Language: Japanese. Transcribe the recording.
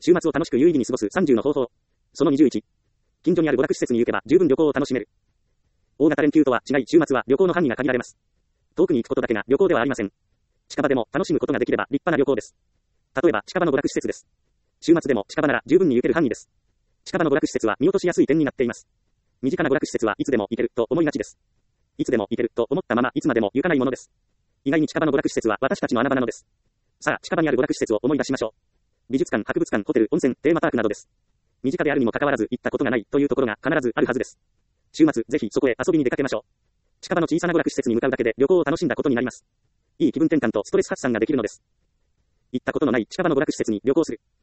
週末を楽しく有意義に過ごす30の方法。その21。近所にある娯楽施設に行けば十分旅行を楽しめる。大型連休とは違い、週末は旅行の範囲が限られます。遠くに行くことだけが旅行ではありません。近場でも楽しむことができれば立派な旅行です。例えば近場の娯楽施設です。週末でも近場なら十分に行ける範囲です。近場の娯楽施設は見落としやすい点になっています。身近な娯楽施設はいつでも行けると思いがちです。いつでも行けると思ったままいつまでも行かないものです。意外に近場の娯楽施設は私たちの穴場なのです。さあ、近場にある娯楽施設を思い出しましょう。美術館、博物館、ホテル、温泉、テーマパークなどです。身近であるにもかかわらず行ったことがないというところが必ずあるはずです。週末、ぜひそこへ遊びに出かけましょう。近場の小さな娯楽施設に向かうだけで旅行を楽しんだことになります。いい気分転換とストレス発散ができるのです。行ったことのない近場の娯楽施設に旅行する。